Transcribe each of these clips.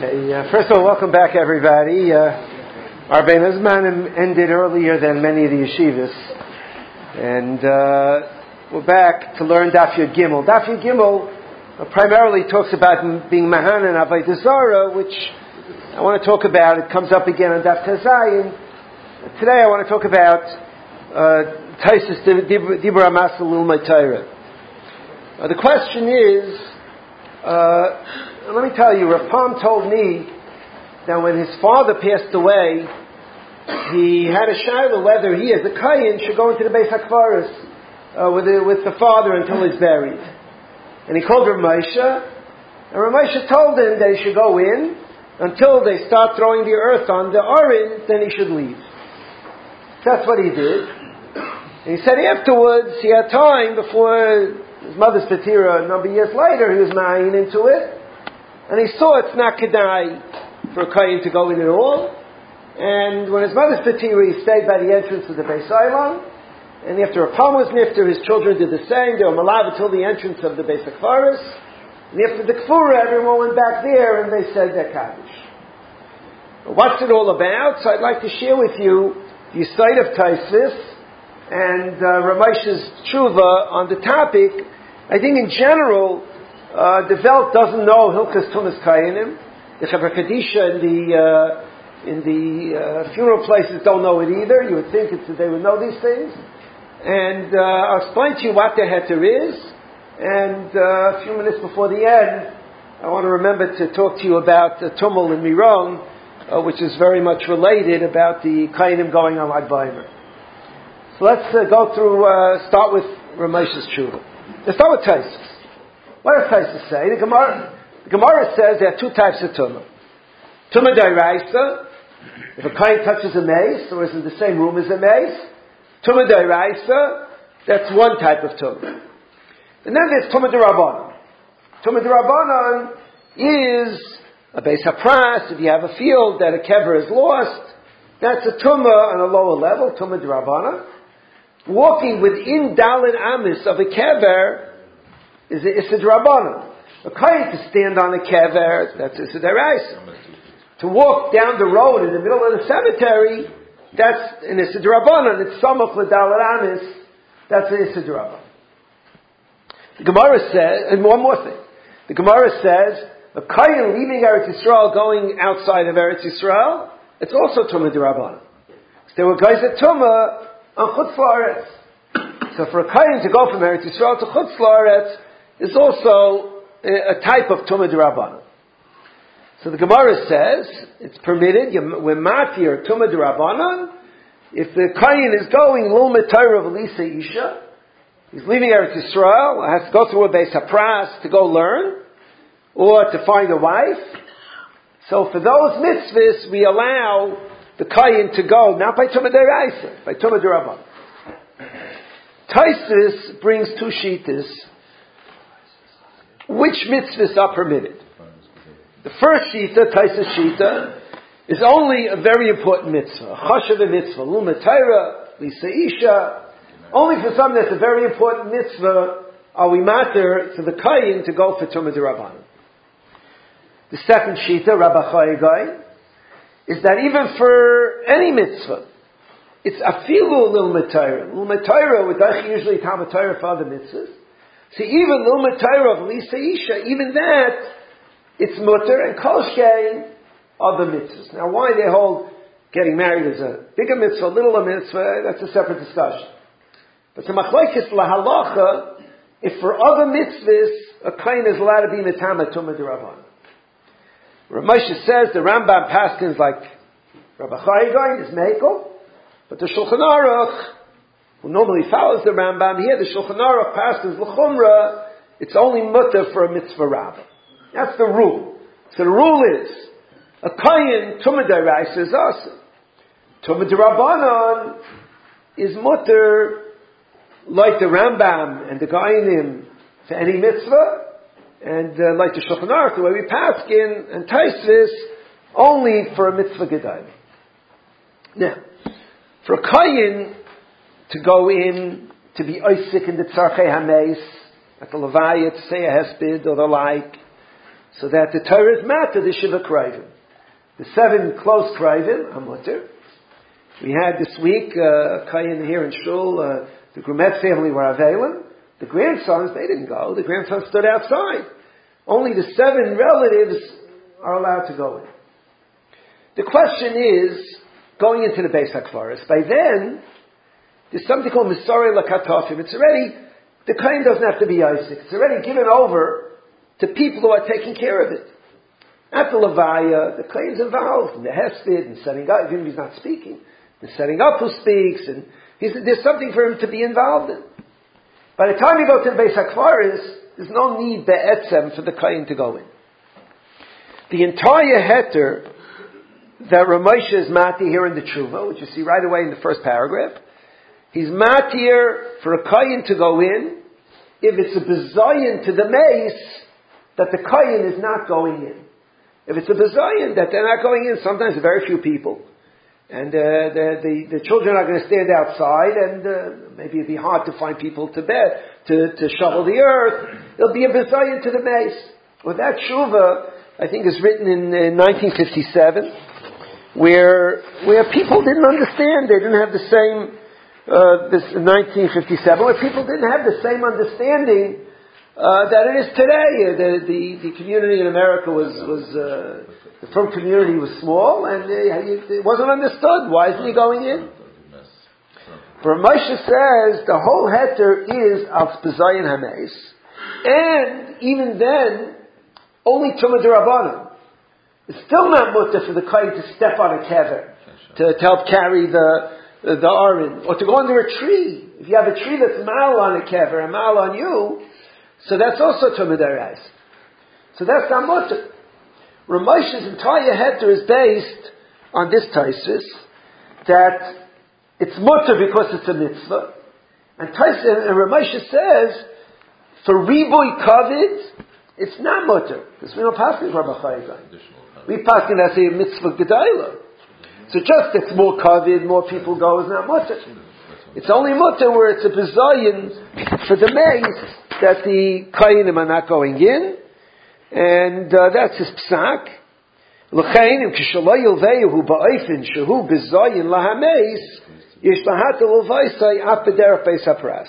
First of all, welcome back, everybody. Our Bein Hazmanim ended earlier than many of the yeshivas, and we're back to learn Daf Yud Gimel. Daf Yud Gimel primarily talks about being Mahan and Avodah Zarah, which I want to talk about. It comes up again on Daf Tazayin. Today I want to talk about Taisus Dibra Masal Lilmei Torah. The question is, let me tell you, Rav Palm told me that when his father passed away, he had a shaila whether he, as a Kayin, should go into the Beis HaKvaros with the father until he's buried. And he called Rav Moshe, and Rav Moshe told him that he should go in until they start throwing the earth on the Aron, then he should leave. That's what he did. And he said afterwards, he had time before his mother's Petira, a number of years later, he was marrying into it, and he saw it's not kedai for a Kayin to go in at all. And when his mother's Petira, he stayed by the entrance of the Beis Olam, and after a palm was nifter, his children did the same. They were malav until the entrance of the Beis HaKvaros, and after the Kfura, everyone went back there and they said their Kaddish. What's it all about? So I'd like to share with you the site of Taisus and Rav Moshe's tshuva on the topic. I think in general, the Welt doesn't know Hilchas Tumas Kayanim. The Chevra Kadisha in the funeral places don't know it either. You would think that they would know these things. And I'll explain to you what the heter is. And a few minutes before the end, I want to remember to talk to you about Tumul and Miron, which is very much related about the Kayanim going on Lag Baimer. So let's go through, start with Rav Moshe's tshuva. Let's start with Taisus. What does Taisus say? The Gemara says there are two types of tumah. Tumah d'oraisa, if a Kayin touches a mace or is in the same room as a mace. Tumah d'oraisa, that's one type of tumah. And then there's Tumah d'Rabbanan. Tumah d'Rabbanan is a Beis HaPras. If you have a field that a kever is lost, that's a tumah on a lower level, Tumah d'Rabbanan. Walking within Dalin Amis of a kever is a Issa d'Rabbanan. A Kayin to stand on a kever, that's Issa d'Oraisa. To walk down the road in the middle of the cemetery, that's an Issa d'Rabbanan. It's Samach l'Dalin Amis, that's an Issa d'Rabbanan. The Gemara says, and one more thing. The Gemara says, a Kayin leaving Eretz Yisrael, going outside of Eretz Yisrael, it's also Tumah d'Rabbanan. So there were guys at Tumah on Chutz La'aretz. So for a Kayin to go from Eretz Yisrael to Chutz La'aretz is also a type of Tumah d'Rabbanan. So the Gemara says it's permitted. We're matir Tumah d'Rabbanan if the Kayin is going Lilmei Torah v'Lisa Isha. He's leaving Eretz Yisrael, has to go through a Beis HaPras to go learn, or to find a wife. So for those mitzvahs, we allow the Kayin to go, not by Tumah d'Oraisa, by Tumah d'Rabbanan. Taisus brings two shittas. Which mitzvahs are permitted? The first shita, Taisus shita, is only a very important mitzvah. Chashav mitzvah, Lilmei Torah, Lisa Isha. Only for something that's a very important mitzvah are we matter for the Kayin to go for Tumah d'Rabbanan. The second shita, Rabbi Chayagai, is that even for any mitzvah, it's afilu Lilmei Torah. Lilmei Torah, with usually Talmud Torah for other mitzvahs. So even Lilmei Torah of Lisa Isha, even that, it's mutter and kolshkein other mitzvahs. Now why they hold getting married as a bigger mitzvah, littler mitzvah, that's a separate discussion. But the machlokes lahalacha, if for other mitzvahs, a kain is allowed to be mitama Tumah d'Rabbanan. Rav Moshe says the Rambam paskins like Rabbi Chayagai is mekel, but the Shulchan Aruch, who normally follows the Rambam, here the Shulchan Aruch paskins l'chumra, it's only mutter for a mitzvah rabbah. That's the rule. So the rule is a kain Tumah d'Oraisa is awesome. Tumah d'Rabbanan is mutter like the Rambam and the Gainim for any mitzvah, and like the Shulchan Aruch, the way we paskin, and Taisus, only for a mitzvah gedayim. Now, for a Kayin to go in, to be oisik in the Tzarchei HaMeis, at the Levaya, to say a hesped or the like, So that the Torah is matter the Shiva Krivim. The 7 close Krivim are mutter. We had this week a Kayin here in Shul, the Grumet family were Avelim. The grandsons, they didn't go. The grandsons stood outside. Only the 7 relatives are allowed to go in. The question is, going into the Beis HaKvaros, by then, there's something called Misari Lakatofim. It's already, the Kayin doesn't have to be Isaac. It's already given over to people who are taking care of it. At the Levaya, the Kain's involved in the Hesped and setting up, even if he's not speaking, the setting up who speaks, and there's something for him to be involved in. By the time you go to the Beis HaKvaros, there's no need be'etzem for the Kain to go in. The entire heter that Ramosha is mati here in the Tshuva, which you see right away in the first paragraph, he's matir for a Kain to go in if it's a bezayin to the mace that the Kain is not going in. If it's a bezayin that they're not going in, sometimes very few people, and the children are going to stand outside, and maybe it'd be hard to find people to shovel the earth. It'll be a bezayin to the mace. Well, that Tshuva, I think, is written in 1957. Where people didn't understand, they didn't have the same, this in 1957, where people didn't have the same understanding that it is today. The community in America the firm community was small, and it wasn't understood. Why isn't he going in? But Moshe says the whole heter is al Bezayin Hameis, and even then, only Tumah D'Rabbanan. It's still not mutter for the Kain to step on a kever, to help carry the aron, or to go under a tree. If you have a tree that's mal on a kever and mal on you, so that's also Tumah D'Oraisa. So that's not mutter. Ramosha's entire heter is based on this taisus, that it's mutter because it's a mitzvah. And Ramosha says, for riboy kavid, it's not mutter, because we don't pass it for B'chayzai. We pass it as a mitzvah gedayla. So just it's more kavid, more people go, is not mutter. It's only mutter where it's a bezayin for the mace that the kayinim are not going in, and that's his psak. L'chein im kishalo yilveyu ba'ofen shehu bezayin lahameis yesh lahat l'vaisai ap b'derech beis hapras.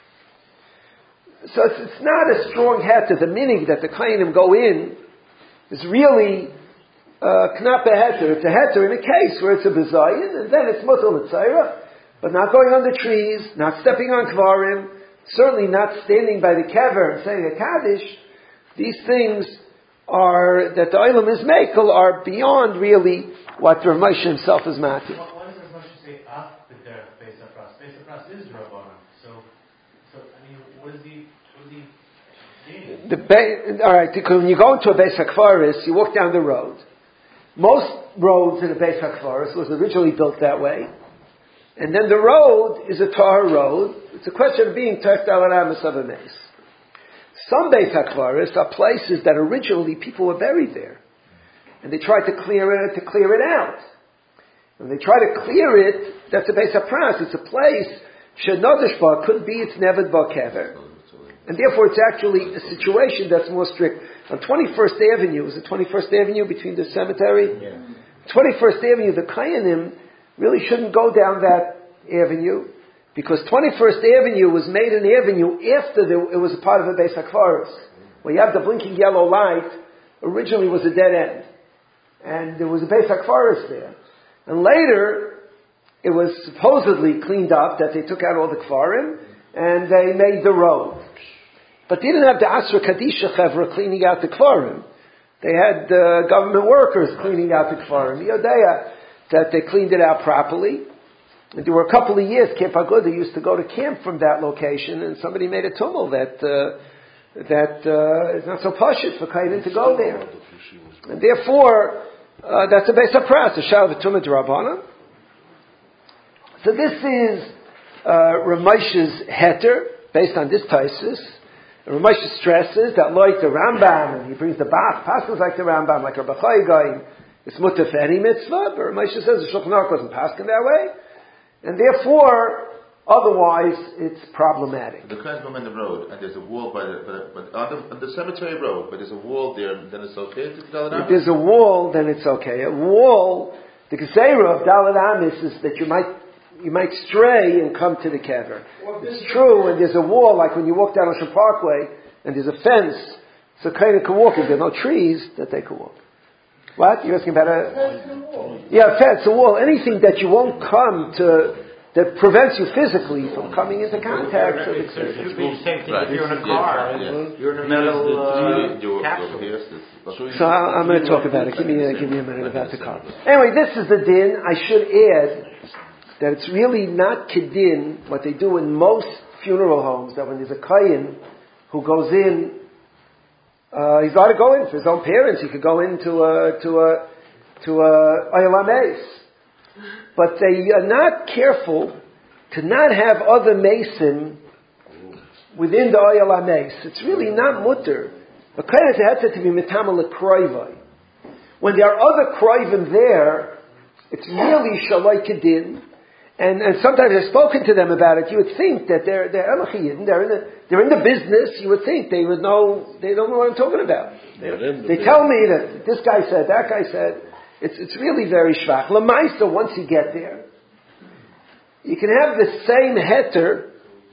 So it's not a strong heter. The meaning that the kayinim go in is really knap a heter. It's a heter in a case where it's a bezayin, and then it's mutal l'tzayra, but not going on the trees, not stepping on kvarim, certainly not standing by the kever and saying a kaddish. These things that the Olam is makel are beyond really what Rav Moshe himself is mati. Why does Rav Moshe say af b'derech beis hapras? Beis hapras is Rabbanan. So I mean, what is he gaining? All right, because when you go into a Beis HaKvaros, you walk down the road. Most roads in a Beis HaKvaros was originally built that way. And then the road is a tar road. It's a question of being test al aramis of a mace. Some Beis HaKvaros are places that originally people were buried there. And they tried to clear it out. When they try to clear it, that's a Beis HaPras. It's a place, Shenodesh Ba could be, it's never Ba Kever. And therefore it's actually a situation that's more strict. On 21st Avenue, is it 21st Avenue between the cemetery? Yeah. 21st Avenue, the Kayanim really shouldn't go down that avenue, because 21st Avenue was made an avenue after it was a part of a Beis HaKvaros. Where you have the blinking yellow light, originally was a dead end. And there was a Beis HaKvaros there. And later, it was supposedly cleaned up, that they took out all the Kvarim, and they made the road. But they didn't have the Asra Kadisha Chevra cleaning out the Kvarim. They had government workers cleaning out the Kvarim. Yodea, that they cleaned it out properly. And there were a couple of years, Camp Aguda used to go to camp from that location, and somebody made a tumult that it's not so pashut for Kainin to go there. And therefore, that's a Beis HaPras, a Shal V'Tumah D'Rabbanan. So this is Rav Moshe's heter, based on this taisus. Rav Moshe stresses that like the Rambam, and he brings the Bach, passes like the Rambam, like Rabbi Chai, it's mutter for any mitzvah, but Rav Moshe says the Shulchan Aruch wasn't paskin that way. And therefore, Otherwise, it's problematic. The Kohen Gadol on the road, and there's a wall on the cemetery road, but there's a wall there, then it's okay to Dalet Amis? If there's a wall, then it's okay. A wall, the Gezeira of Dalet Amis is that you might stray and come to the kever. It's true, and there's a wall, like when you walk down Ocean Parkway, and there's a fence, so kind of can walk. If there are no trees, that they can walk. What? You're asking about a fence, a wall, anything that you won't come to, that prevents you physically from coming into contact. It should be the same thing if you're in a car. You're in a metal capsule. So I'm going to talk about it. Give me a minute about the car. Anyway, this is the din. I should add that it's really not kedin, what they do in most funeral homes, that when there's a kohen who goes in, he's allowed to go in for his own parents. He could go into a Oyel Ames. But they are not careful to not have other mason within the Oyel Ames. It's really not mutter. The kohen has to be mitamal lekroivai. When there are other kroivim there, it's really shalai kedin. And sometimes I've spoken to them about it. You would think that they're Elachiyim, they're in the business. You would think they would know. They don't know what I'm talking about. They tell me that this guy said, that guy said. It's really very shvach. Lamaisa, once you get there, you can have the same heter,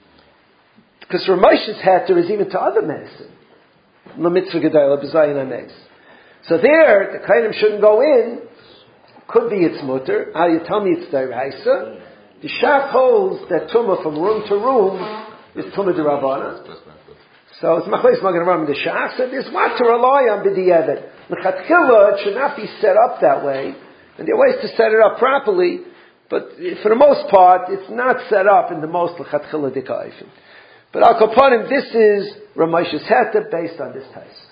because Ramesh's heter is even to other medicine. L'mitzvah gedayla b'zayin hanes. So there, the kainim shouldn't go in. Could be it's mutter. You tell me it's deraisa. The Shach holds that tumah from room to room is tumah derabana. So it's machlokes magen Avraham and the Shach. So there's what to rely on b'di'evet. L'chatchila, it should not be set up that way. And there are ways to set it up properly, but for the most part, it's not set up in the most l'chatchila dika'ifim. But Al Kapanim, this is Ramesh's heter based on this taste.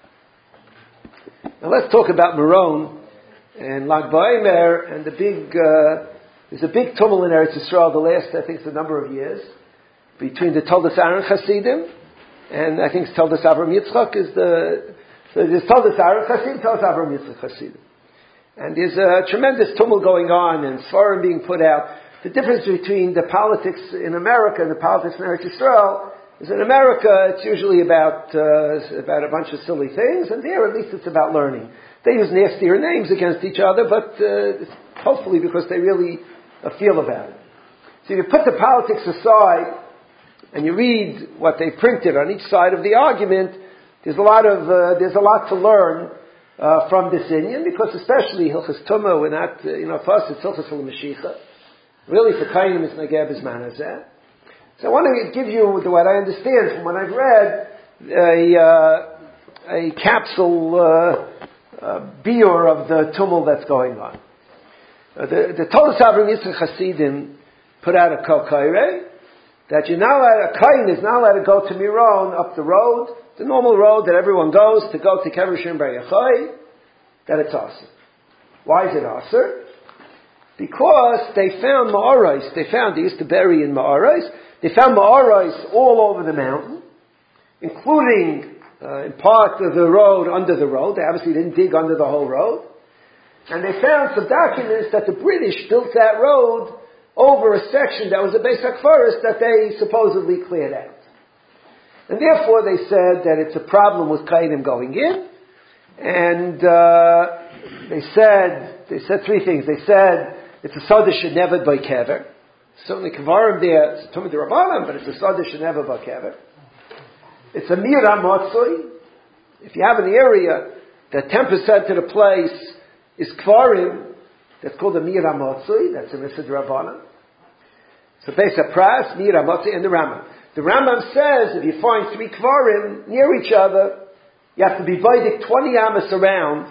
Now let's talk about Meron and Lag BaOmer and the big. There's a big tumult in Eretz Yisrael the last, I think, it's a number of years between the Toldos Aaron Hasidim and I think it's Toldos Avram Yitzchak is the. So there's Toldos Aaron Hasidim, Toldos Avram Yitzchak Hasidim, and there's a tremendous tumult going on and Sfarim being put out. The difference between the politics in America and the politics in Eretz Yisrael is in America it's usually about a bunch of silly things, and there at least it's about learning. They use nastier names against each other, but hopefully because they really feel about it. So you put the politics aside and you read what they printed on each side of the argument. There's a lot to learn from this Inyan, because especially Hilchas Tumah, we're not for us it's Hilchas for the Mashiach. Really for Kainim it's Negeb is Manazeh. So I want to give you what I understand from what I've read, a capsule biur of the tumult that's going on. The Toldos Avram Yitzchak Hasidim put out a kol kaireh that a kain is not allowed to go to Miron up the road, the normal road that everyone goes to go to Kever Shem Bar Yochai, that it's aser. Why is it aser? Because they found ma'arais. They used to bury in ma'arais. They found ma'arais all over the mountain, including in part of the road, under the road. They obviously didn't dig under the whole road. And they found some documents that the British built that road over a section that was a Beis forest that they supposedly cleared out. And therefore they said that it's a problem with Kainim going in. And they said three things. They said it's a Soda Sheneved by Kever. Certainly Kavarim there, it's Tumah D'Rabbanan, but it's a Soda Sheneved by Kever. It's a Mir HaMotzoi. If you have an area that 10% of the place is Kvarim, that's called a Mir HaMotzoi, that's a Misa D'Rabbanan. So Beis Pras, Mir HaMotzoi, and the Rambam. The Rambam says if you find three Kvarim near each other, you have to be Vaidik 20 Amos around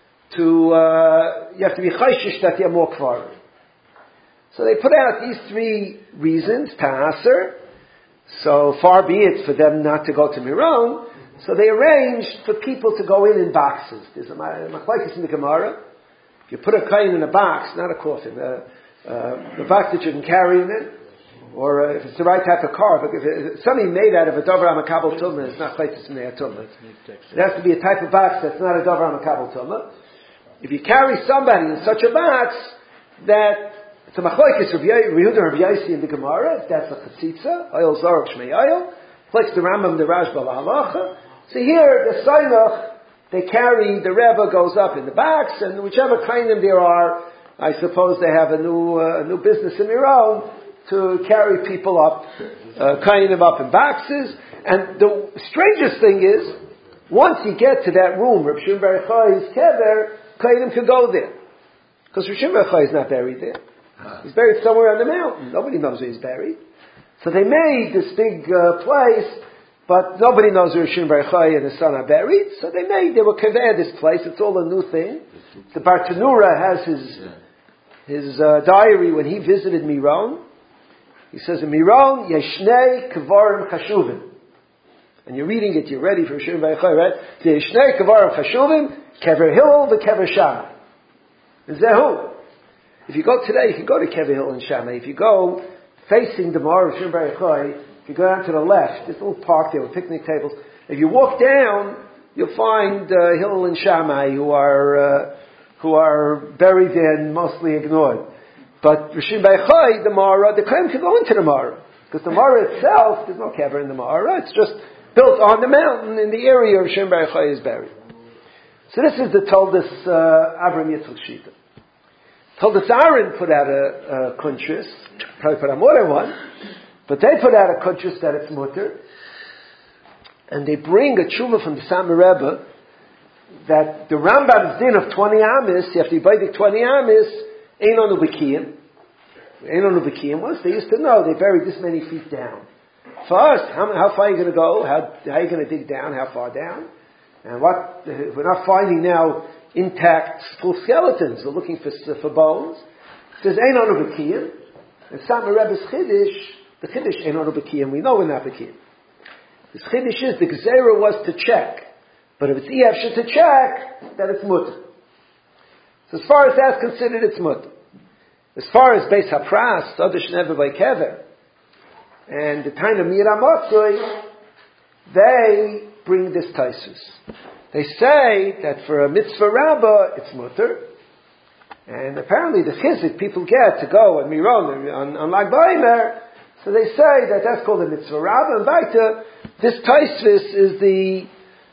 you have to be Chayshish that you have more Kvarim. So they put out these three reasons, Ta'aser. So far be it for them not to go to Miron. So they arranged for people to go in boxes. There's a machlokes in the Gemara. If you put a kain in a box, not a coffin, the box that you can carry in it, or if it's the right type of car, but if it's something made out of a Dover HaMakabel Tumah, it's not Chaytis Minei Tumah. It has to be a type of box that's not a Dover HaMakabel Tumah. If you carry somebody in such a box that So Machlokes Rabbi Yehuda and Rabbi Yossi in the Gemara, that's a chatzitza, oil zarok shmei oil. Like the Rambam, the Rashba, the Halacha. So here, the Sainach, they carry, the Rebbe goes up in the backs, and whichever kainim there are, I suppose they have a new business in their own to carry people up, kainim up in boxes. And the strangest thing is, once you get to that room, Reb Shimon Bar Yochai's kever, kainim can go there. Because Reb Shimon Bar Yochai is not buried there. He's buried somewhere on the mountain. Nobody knows where he's buried. So they made this big place, but nobody knows where Shimon Bar Yochai and his son are buried. So they were kaveh this place. It's all a new thing. The Bartanura has his diary when he visited Miron. He says in Miron, Yeshnei Kavarim Chashuvim. And you're reading it, you're ready for Shimon Bar Yochai, right? Yeshnei Kavarim Chashuvim, Kever Hillel, the Kever Shammai. Zehu. If you go today, you can go to Kever Hillel and Shammai. If you go facing the Ma'or of Shimon Bar Yochai, if you go down to the left, there's a little park there with picnic tables. If you walk down, you'll find Hillel and Shammai who are buried there and mostly ignored. But Shimon Bar Yochai, the Ma'or, the Kohen can go into the Ma'or. Because the Ma'or itself, there's no kever in the Ma'or. It's just built on the mountain in the area where Shimon Bar Yochai is buried. So this is the Toldus Avram Yitzchak Shita. Toldus Aaron put out a kuntris, probably put out more than one, but they put out a kuntris that it's mutter, and they bring a tshuva from the Satmar Rebbe that the Rambam's din of 20 amis, you have to be baidik 20 amis, ain't on the Bikiyim. Ain't on the Bikiyim. Once they used to know, they buried this many feet down. First, how far are you going to go? How are you going to dig down? How far down? And we're not finding now intact full skeletons. We're looking for bones. It says, ain't on a Bikiyim. And Satmar Rebbe's Chiddush, the Chiddush ain't on a Bikiyim. We know we're not Bikiyim. This Chiddush is, the Gezerah was to check. But if it's Iyavshah to check, then it's mutter. So as far as that's considered, it's mutter. As far as Beis HaPras, Sadish Never by Kever, and the time of Mira Motzoi, they bring this taisus. They say that for a mitzvah rabbah, it's mutter. And apparently the chizik people get to go on Miron, on Lag Baimer, so they say that that's called a mitzvah rabbah. And baita, this taisus is the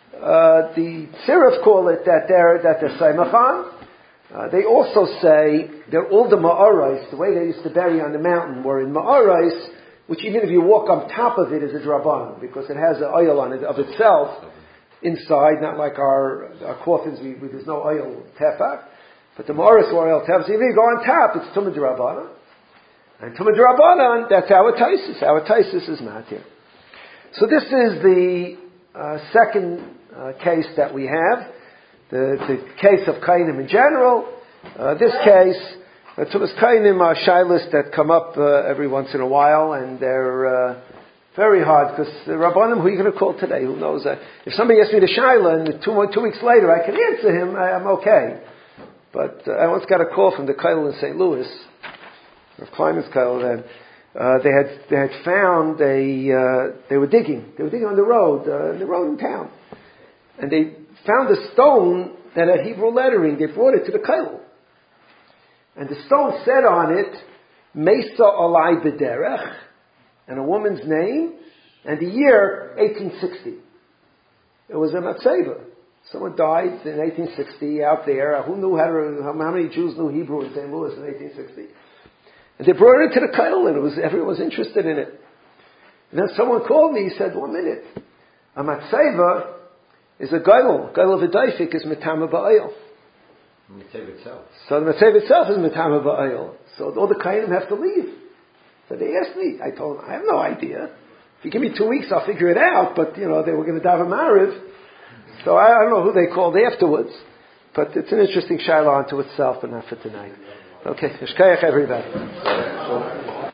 Sirif call it that they're Saimachan. They also say they're all the Ma'arais, the way they used to bury on the mountain were in Ma'arais, which even if you walk on top of it is a drabanan, because it has an oil on it of itself inside, not like our coffins, there's no oil tefach, but the Ma'arais were oil tefach. So even if you go on top, it's Tumah Drabanan. And Tumah Drabanan, that's our Taisus. Our Taisus is not here. So this is the second case that we have. The case of Kainim in general. This case, Tumas Kainim are shilas that come up every once in a while, and they're very hard, because the Rabbanim, who are you going to call today? Who knows? If somebody asks me the shaila, and 2 weeks later I can answer him, I'm okay. But I once got a call from the Kail in St. Louis, of Kliman's Kail, then. They had found they were digging on the road in town. And they found a stone that had Hebrew lettering. They brought it to the Kail. And the stone said on it, Mesa Olai B'derech, and a woman's name, and the year 1860. It was a matzeva. Someone died in 1860 out there. Who knew how many Jews knew Hebrew in St. Louis in 1860? And they brought it to the Kail, and everyone was interested in it. And then someone called me, he said, 1 minute. A matzeva is a gailul. Gailul v'daifik is metama ba'ayil. Matzeva itself. So the matzeva itself is metama ba'ayil. So all the kainim have to leave. So they asked me. I told them, I have no idea. If you give me 2 weeks, I'll figure it out. But, they were going to daven Mariv. So I don't know who they called afterwards. But it's an interesting shaila unto itself, but not for tonight. Okay, Shkayach everybody.